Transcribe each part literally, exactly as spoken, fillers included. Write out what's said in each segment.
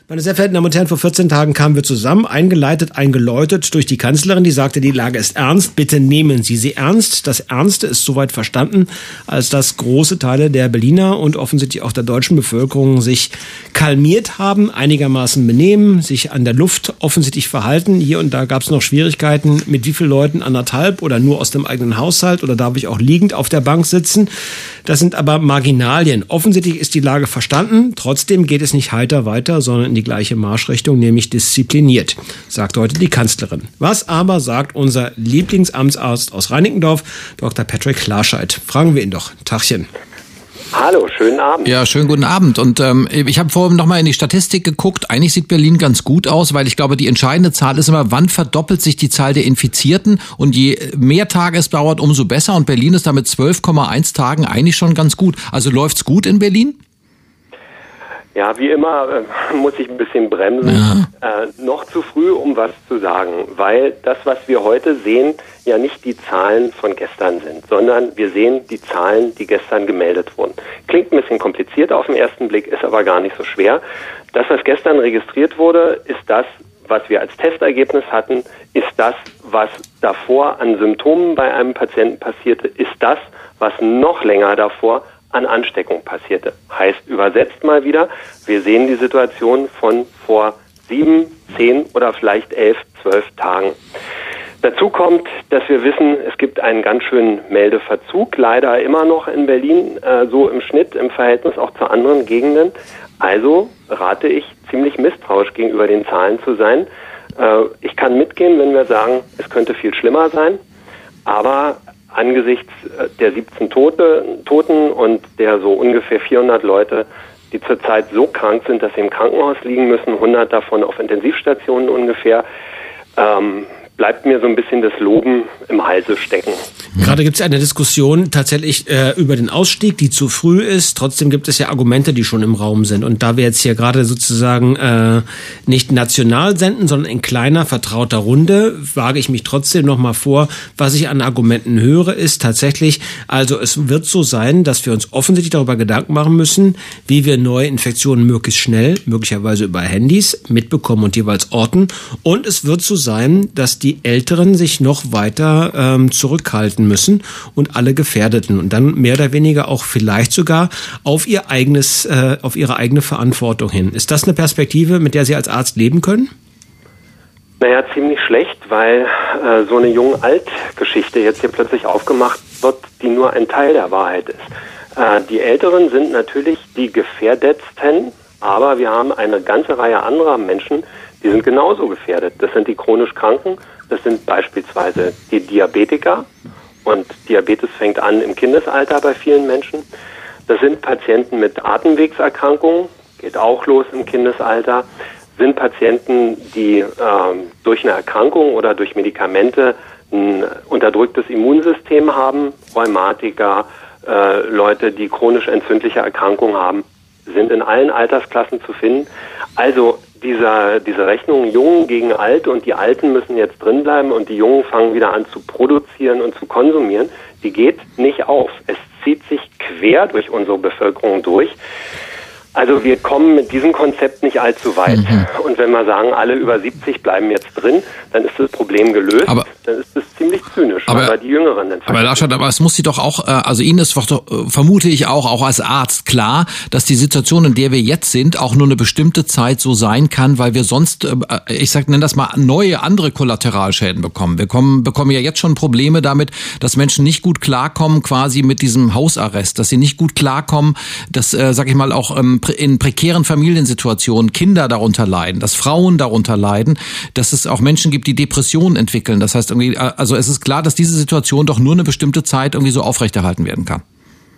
Meine sehr verehrten Damen und Herren, vor vierzehn Tagen kamen wir zusammen, eingeleitet, eingeläutet durch die Kanzlerin, die sagte, die Lage ist ernst, bitte nehmen Sie sie ernst. Das Ernste ist soweit verstanden, als dass große Teile der Berliner und offensichtlich auch der deutschen Bevölkerung sich kalmiert haben, einigermaßen benehmen, sich an der Luft offensichtlich verhalten. Hier und da gab es noch Schwierigkeiten, mit wie vielen Leuten, anderthalb oder nur aus dem eigenen Haushalt oder darf ich auch liegend auf der Bank sitzen. Das sind aber Marginalien. Offensichtlich ist die Lage verstanden, trotzdem geht es nicht heiter weiter, sondern in die gleiche Marschrichtung, nämlich diszipliniert, sagt heute die Kanzlerin. Was aber sagt unser Lieblingsamtsarzt aus Reinickendorf, Doktor Patrick Larscheid? Fragen wir ihn doch. Tachchen. Hallo, schönen Abend. Ja, schönen guten Abend. Und ähm, ich habe vorhin noch mal in die Statistik geguckt. Eigentlich sieht Berlin ganz gut aus, weil ich glaube, die entscheidende Zahl ist immer, wann verdoppelt sich die Zahl der Infizierten? Und je mehr Tage es dauert, umso besser. Und Berlin ist damit zwölf Komma eins Tagen eigentlich schon ganz gut. Also läuft's gut in Berlin? Ja, wie immer äh, muss ich ein bisschen bremsen. Ja. Äh, noch zu früh, um was zu sagen, weil das, was wir heute sehen, ja nicht die Zahlen von gestern sind, sondern wir sehen die Zahlen, die gestern gemeldet wurden. Klingt ein bisschen kompliziert auf den ersten Blick, ist aber gar nicht so schwer. Das, was gestern registriert wurde, ist das, was wir als Testergebnis hatten, ist das, was davor an Symptomen bei einem Patienten passierte, ist das, was noch länger davor an Ansteckung passierte. Heißt übersetzt mal wieder, wir sehen die Situation von vor sieben, zehn oder vielleicht elf, zwölf Tagen. Dazu kommt, dass wir wissen, es gibt einen ganz schönen Meldeverzug, leider immer noch in Berlin, äh, so im Schnitt, im Verhältnis auch zu anderen Gegenden. Also rate ich, ziemlich misstrauisch gegenüber den Zahlen zu sein. Äh, ich kann mitgehen, wenn wir sagen, es könnte viel schlimmer sein, aber angesichts der siebzehn Tote, Toten und der so ungefähr vierhundert Leute, die zurzeit so krank sind, dass sie im Krankenhaus liegen müssen, hundert davon auf Intensivstationen ungefähr, ähm, bleibt mir so ein bisschen das Loben im Halse stecken. Gerade gibt es eine Diskussion tatsächlich äh, über den Ausstieg, die zu früh ist. Trotzdem gibt es ja Argumente, die schon im Raum sind. Und da wir jetzt hier gerade sozusagen äh, nicht national senden, sondern in kleiner, vertrauter Runde, wage ich mich trotzdem noch mal vor, was ich an Argumenten höre, ist tatsächlich, also es wird so sein, dass wir uns offensichtlich darüber Gedanken machen müssen, wie wir neue Infektionen möglichst schnell, möglicherweise über Handys, mitbekommen und jeweils orten. Und es wird so sein, dass die Älteren sich noch weiter ähm, zurückhalten müssen und alle Gefährdeten und dann mehr oder weniger auch vielleicht sogar auf ihr eigenes, äh, auf ihre eigene Verantwortung hin. Ist das eine Perspektive, mit der Sie als Arzt leben können? Naja, ziemlich schlecht, weil äh, so eine Jung-Alt-Geschichte jetzt hier plötzlich aufgemacht wird, die nur ein Teil der Wahrheit ist. Äh, die Älteren sind natürlich die Gefährdetsten, aber wir haben eine ganze Reihe anderer Menschen, die sind genauso gefährdet. Das sind die chronisch Kranken, das sind beispielsweise die Diabetiker und Diabetes fängt an im Kindesalter bei vielen Menschen. Das sind Patienten mit Atemwegserkrankungen, geht auch los im Kindesalter. Sind Patienten, die äh, durch eine Erkrankung oder durch Medikamente ein unterdrücktes Immunsystem haben, Rheumatiker, äh, Leute, die chronisch entzündliche Erkrankungen haben, sind in allen Altersklassen zu finden. Also dieser, diese Rechnung Jung gegen Alt und die Alten müssen jetzt drinbleiben und die Jungen fangen wieder an zu produzieren und zu konsumieren, die geht nicht auf. Es zieht sich quer durch unsere Bevölkerung durch. Also wir kommen mit diesem Konzept nicht allzu weit. Mhm. Und wenn wir sagen, alle über siebzig bleiben jetzt drin, dann ist das Problem gelöst. Aber, dann ist das ziemlich zynisch, aber, weil die Jüngeren dann aber Larscheid, aber es muss sie doch auch, also Ihnen ist doch, vermute ich auch, auch als Arzt klar, dass die Situation, in der wir jetzt sind, auch nur eine bestimmte Zeit so sein kann, weil wir sonst, ich sag, nenn das mal, neue, andere Kollateralschäden bekommen. Wir kommen, bekommen ja jetzt schon Probleme damit, dass Menschen nicht gut klarkommen quasi mit diesem Hausarrest, dass sie nicht gut klarkommen, dass, äh, sag ich mal, auch ähm, in prekären Familiensituationen Kinder darunter leiden, dass Frauen darunter leiden, dass es auch Menschen gibt, die Depressionen entwickeln. Das heißt irgendwie, also es ist klar, dass diese Situation doch nur eine bestimmte Zeit irgendwie so aufrechterhalten werden kann.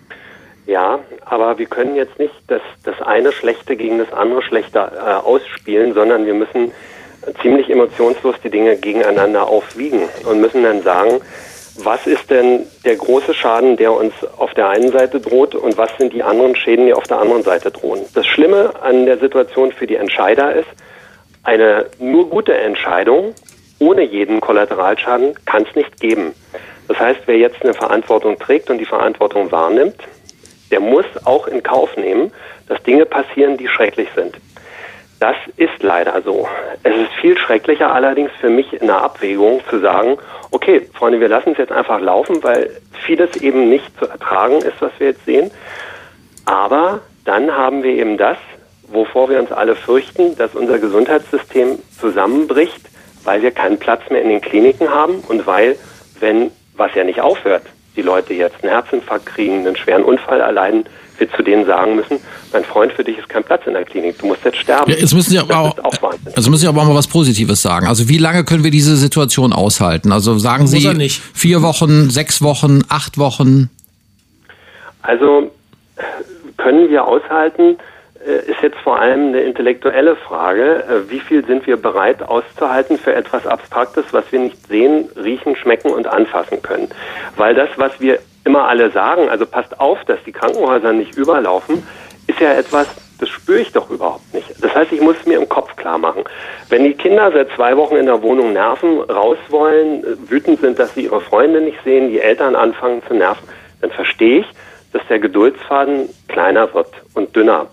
Ja, aber wir können jetzt nicht das, das eine Schlechte gegen das andere Schlechte äh, ausspielen, sondern wir müssen ziemlich emotionslos die Dinge gegeneinander aufwiegen und müssen dann sagen, was ist denn der große Schaden, der uns auf der einen Seite droht und was sind die anderen Schäden, die auf der anderen Seite drohen? Das Schlimme an der Situation für die Entscheider ist, eine nur gute Entscheidung ohne jeden Kollateralschaden kann es nicht geben. Das heißt, wer jetzt eine Verantwortung trägt und die Verantwortung wahrnimmt, der muss auch in Kauf nehmen, dass Dinge passieren, die schrecklich sind. Das ist leider so. Es ist viel schrecklicher allerdings für mich in der Abwägung zu sagen, okay, Freunde, wir lassen es jetzt einfach laufen, weil vieles eben nicht zu ertragen ist, was wir jetzt sehen. Aber dann haben wir eben das, wovor wir uns alle fürchten, dass unser Gesundheitssystem zusammenbricht, weil wir keinen Platz mehr in den Kliniken haben und weil, wenn, was ja nicht aufhört, die Leute jetzt einen Herzinfarkt kriegen, einen schweren Unfall erleiden, wir zu denen sagen müssen, mein Freund, für dich ist kein Platz in der Klinik, du musst jetzt sterben. Ja, jetzt müssen Sie aber auch, auch also müssen Sie aber auch mal was Positives sagen. Also wie lange können wir diese Situation aushalten? Also sagen Sie nicht. vier Wochen, sechs Wochen, acht Wochen? Also können wir aushalten, ist jetzt vor allem eine intellektuelle Frage. Wie viel sind wir bereit auszuhalten für etwas Abstraktes, was wir nicht sehen, riechen, schmecken und anfassen können? Weil das, was wir immer alle sagen, also passt auf, dass die Krankenhäuser nicht überlaufen, ist ja etwas, das spüre ich doch überhaupt nicht. Das heißt, ich muss es mir im Kopf klar machen. Wenn die Kinder seit zwei Wochen in der Wohnung nerven, raus wollen, wütend sind, dass sie ihre Freunde nicht sehen, die Eltern anfangen zu nerven, dann verstehe ich, dass der Geduldsfaden kleiner wird und dünner.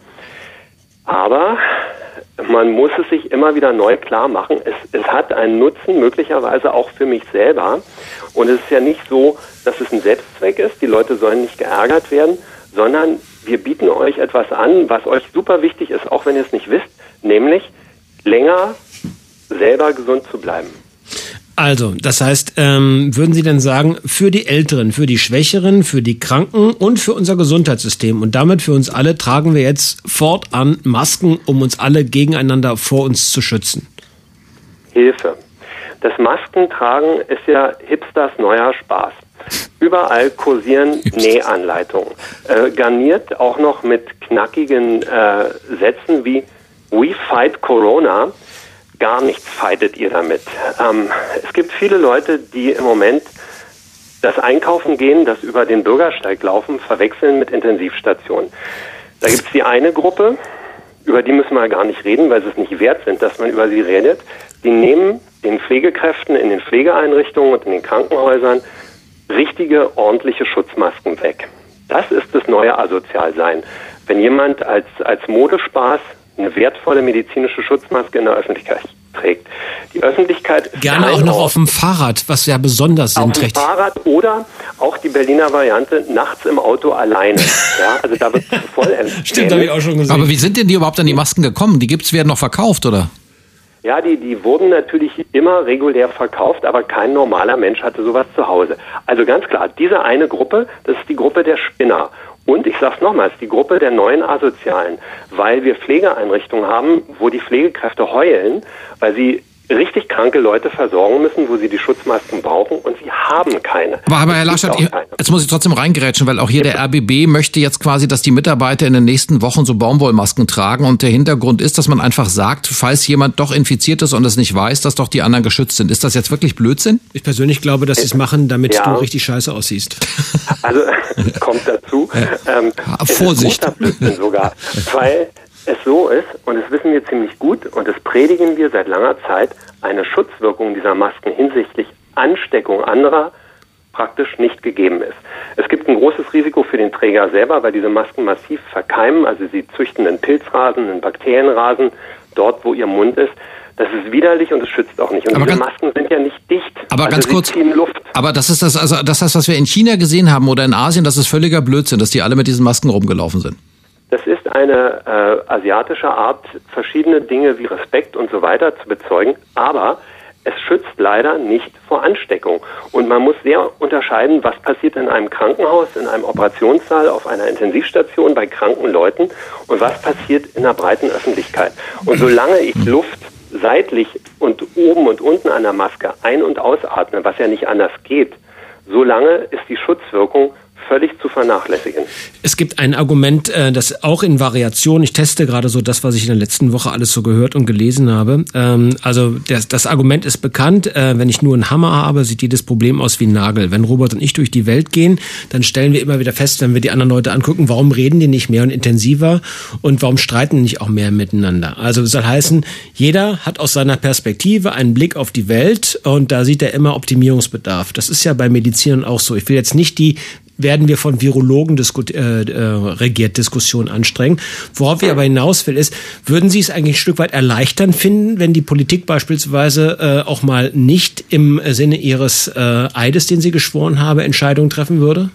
Aber man muss es sich immer wieder neu klar machen. Es, es hat einen Nutzen, möglicherweise auch für mich selber. Und es ist ja nicht so, dass es ein Selbstzweck ist, die Leute sollen nicht geärgert werden, sondern wir bieten euch etwas an, was euch super wichtig ist, auch wenn ihr es nicht wisst, nämlich länger selber gesund zu bleiben. Also, das heißt, ähm, würden Sie denn sagen, für die Älteren, für die Schwächeren, für die Kranken und für unser Gesundheitssystem und damit für uns alle tragen wir jetzt fortan Masken, um uns alle gegeneinander vor uns zu schützen? Hilfe. Das Maskentragen ist ja Hipsters neuer Spaß. Überall kursieren Nähanleitungen. Äh, garniert auch noch mit knackigen äh, Sätzen wie "We fight Corona". Gar nichts fightet ihr damit. Ähm, es gibt viele Leute, die im Moment das Einkaufen gehen, das über den Bürgersteig laufen, verwechseln mit Intensivstationen. Da gibt es die eine Gruppe, über die müssen wir gar nicht reden, weil sie es nicht wert sind, dass man über sie redet. Die nehmen den Pflegekräften in den Pflegeeinrichtungen und in den Krankenhäusern richtige, ordentliche Schutzmasken weg. Das ist das neue Asozialsein. Wenn jemand als, als Modespaß eine wertvolle medizinische Schutzmaske in der Öffentlichkeit trägt. Die Öffentlichkeit ist gerne auch noch Ort. Auf dem Fahrrad, was ja besonders auf dem Fahrrad oder auch die Berliner Variante nachts im Auto alleine. Ja, also da wird voll empfehlen. Stimmt, habe ich auch schon gesehen. Aber wie sind denn die überhaupt an die Masken gekommen? Die gibt's, werden noch verkauft, oder? Ja, die, die wurden natürlich immer regulär verkauft, aber kein normaler Mensch hatte sowas zu Hause. Also ganz klar, diese eine Gruppe, das ist die Gruppe der Spinner. Und ich sag's nochmals, die Gruppe der neuen Asozialen, weil wir Pflegeeinrichtungen haben, wo die Pflegekräfte heulen, weil sie richtig kranke Leute versorgen müssen, wo sie die Schutzmasken brauchen und sie haben keine. Aber, aber Herr Laschet, jetzt muss ich trotzdem reingerätschen, weil auch hier der R B B möchte jetzt quasi, dass die Mitarbeiter in den nächsten Wochen so Baumwollmasken tragen und der Hintergrund ist, dass man einfach sagt, falls jemand doch infiziert ist und es nicht weiß, dass doch die anderen geschützt sind. Ist das jetzt wirklich Blödsinn? Ich persönlich glaube, dass sie es machen, damit ja. du richtig scheiße aussiehst. Also kommt dazu. Ja. Ähm, Vorsicht. Es ist Blödsinn sogar, weil es so ist, und das wissen wir ziemlich gut, und das predigen wir seit langer Zeit, eine Schutzwirkung dieser Masken hinsichtlich Ansteckung anderer praktisch nicht gegeben ist. Es gibt ein großes Risiko für den Träger selber, weil diese Masken massiv verkeimen, also sie züchten einen Pilzrasen, einen Bakterienrasen, dort wo ihr Mund ist. Das ist widerlich und es schützt auch nicht. Und aber diese Masken sind ja nicht dicht. Aber also ganz kurz, Luft. aber das ist das, also das ist, was wir in China gesehen haben oder in Asien, das ist völliger Blödsinn, dass die alle mit diesen Masken rumgelaufen sind. Das ist eine äh, asiatische Art, verschiedene Dinge wie Respekt und so weiter zu bezeugen, aber es schützt leider nicht vor Ansteckung. Und man muss sehr unterscheiden, was passiert in einem Krankenhaus, in einem Operationssaal, auf einer Intensivstation bei kranken Leuten und was passiert in der breiten Öffentlichkeit. Und solange ich Luft seitlich und oben und unten an der Maske ein- und ausatme, was ja nicht anders geht, solange ist die Schutzwirkung völlig zu vernachlässigen. Es gibt ein Argument, das auch in Variation, ich teste gerade so das, was ich in der letzten Woche alles so gehört und gelesen habe. Also das, das Argument ist bekannt, wenn ich nur einen Hammer habe, sieht jedes Problem aus wie ein Nagel. Wenn Robert und ich durch die Welt gehen, dann stellen wir immer wieder fest, wenn wir die anderen Leute angucken, warum reden die nicht mehr und intensiver und warum streiten die nicht auch mehr miteinander. Also das soll heißen, jeder hat aus seiner Perspektive einen Blick auf die Welt und da sieht er immer Optimierungsbedarf. Das ist ja bei Medizinern auch so. Ich will jetzt nicht die werden wir von Virologen diskut, äh, äh, regiert Diskussionen anstrengen. Worauf ich aber hinaus will, ist, würden Sie es eigentlich ein Stück weit erleichtern finden, wenn die Politik beispielsweise äh, auch mal nicht im Sinne Ihres äh, Eides, den Sie geschworen haben, Entscheidungen treffen würde?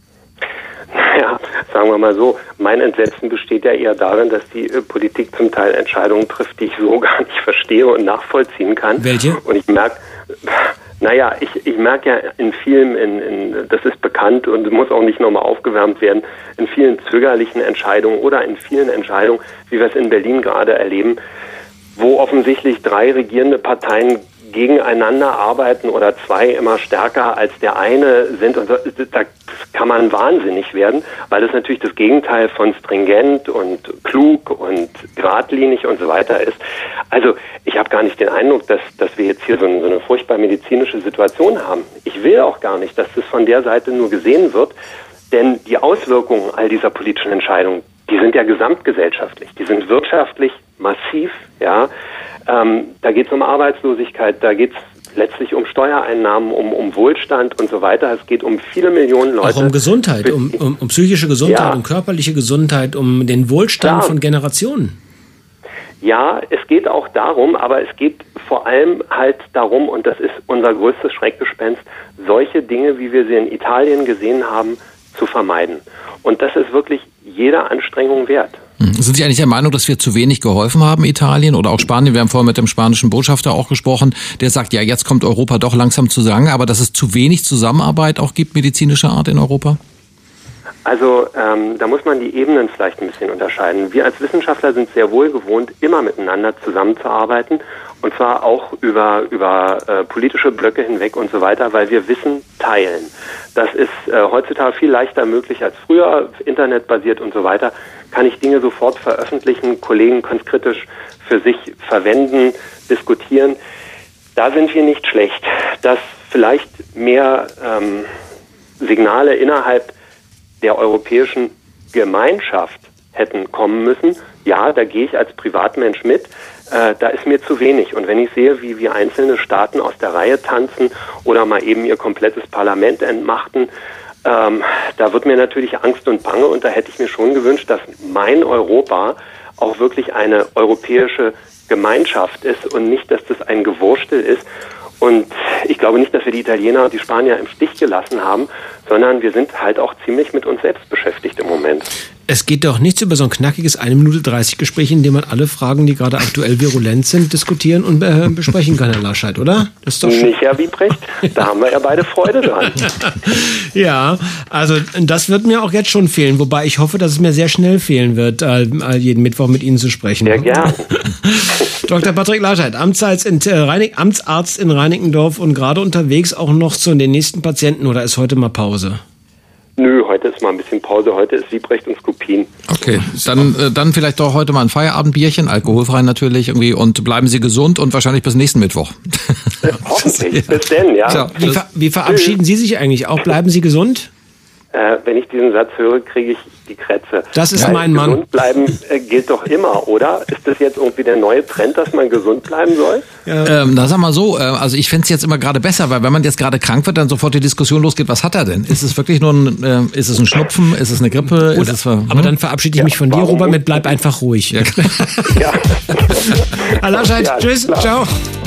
Ja, sagen wir mal so, mein Entsetzen besteht ja eher darin, dass die äh, Politik zum Teil Entscheidungen trifft, die ich so gar nicht verstehe und nachvollziehen kann. Welche? Und ich merke, naja, ich, ich merke ja in vielen, in, in, das ist bekannt und muss auch nicht nochmal aufgewärmt werden, in vielen zögerlichen Entscheidungen oder in vielen Entscheidungen, wie wir es in Berlin gerade erleben, wo offensichtlich drei regierende Parteien gegeneinander arbeiten oder zwei immer stärker als der eine sind. Und da kann man wahnsinnig werden, weil das natürlich das Gegenteil von stringent und klug und geradlinig und so weiter ist. Also ich habe gar nicht den Eindruck, dass, dass wir jetzt hier so eine, so eine furchtbar medizinische Situation haben. Ich will auch gar nicht, dass das von der Seite nur gesehen wird, denn die Auswirkungen all dieser politischen Entscheidungen, die sind ja gesamtgesellschaftlich, die sind wirtschaftlich massiv, ja. Ähm, da geht es um Arbeitslosigkeit, da geht es letztlich um Steuereinnahmen, um, um Wohlstand und so weiter. Es geht um viele Millionen Leute. Auch um Gesundheit, um, um, um psychische Gesundheit, ja. um körperliche Gesundheit, um den Wohlstand ja. von Generationen. Ja, es geht auch darum, aber es geht vor allem halt darum, und das ist unser größtes Schreckgespenst, solche Dinge, wie wir sie in Italien gesehen haben, zu vermeiden. Und das ist wirklich jeder Anstrengung wert. Sind Sie eigentlich der Meinung, dass wir zu wenig geholfen haben, Italien oder auch Spanien? Wir haben vorhin mit dem spanischen Botschafter auch gesprochen, der sagt, ja, jetzt kommt Europa doch langsam zusammen, aber dass es zu wenig Zusammenarbeit auch gibt, medizinischer Art in Europa? Also ähm, da muss man die Ebenen vielleicht ein bisschen unterscheiden. Wir als Wissenschaftler sind sehr wohl gewohnt, immer miteinander zusammenzuarbeiten, und zwar auch über über äh, politische Blöcke hinweg und so weiter, weil wir Wissen teilen. Das ist äh, heutzutage viel leichter möglich als früher, internetbasiert und so weiter. Kann ich Dinge sofort veröffentlichen, Kollegen können es kritisch für sich verwenden, diskutieren. Da sind wir nicht schlecht. Dass vielleicht mehr ähm, Signale innerhalb der europäischen Gemeinschaft hätten kommen müssen, ja, da gehe ich als Privatmensch mit, äh, da ist mir zu wenig. Und wenn ich sehe, wie wir einzelne Staaten aus der Reihe tanzen oder mal eben ihr komplettes Parlament entmachten, ähm, da wird mir natürlich Angst und Bange, und da hätte ich mir schon gewünscht, dass mein Europa auch wirklich eine europäische Gemeinschaft ist und nicht, dass das ein Gewurstel ist. Und ich glaube nicht, dass wir die Italiener und die Spanier im Stich gelassen haben, sondern wir sind halt auch ziemlich mit uns selbst beschäftigt im Moment. Es geht doch nichts über so ein knackiges eine Minute dreißig Gespräch, in dem man alle Fragen, die gerade aktuell virulent sind, diskutieren und äh, besprechen kann, Herr Laschet, oder? Das ist doch schön. Nicht, Herr Wiebrecht. Da haben wir ja beide Freude dran. Ja, also das wird mir auch jetzt schon fehlen, wobei ich hoffe, dass es mir sehr schnell fehlen wird, äh, jeden Mittwoch mit Ihnen zu sprechen. Sehr gern. Doktor Patrick Laschet, Amtsarzt in, äh, Reinig- Amtsarzt in Reinickendorf und gerade unterwegs auch noch zu den nächsten Patienten, oder ist heute mal Pause? Nö, heute ist mal ein bisschen Pause. Heute ist Wiebrecht und Skupin. Okay, dann, äh, dann vielleicht doch heute mal ein Feierabendbierchen, alkoholfrei natürlich irgendwie, und bleiben Sie gesund und wahrscheinlich bis nächsten Mittwoch. Äh, hoffentlich. Bis denn, ja. So, wie, ver- wie verabschieden Sie sich eigentlich auch? Bleiben Sie gesund? Äh, wenn ich diesen Satz höre, kriege ich die Krätze. Das ist Weil mein Mann. Gesund bleiben äh, gilt doch immer, oder? Ist das jetzt irgendwie der neue Trend, dass man gesund bleiben soll? Ja. Ähm, na, sag mal so, äh, also ich fände es jetzt immer gerade besser, weil wenn man jetzt gerade krank wird, dann sofort die Diskussion losgeht, was hat er denn? Ist es wirklich nur ein, äh, ist es ein Schnupfen, ist es eine Grippe? Oder, ist es, hm? Aber dann verabschiede ich ja, mich von dir, Robert, mit bleib nicht? einfach ruhig. Ja. Ja. Herr Laschet, Ja, tschüss, klar. ciao.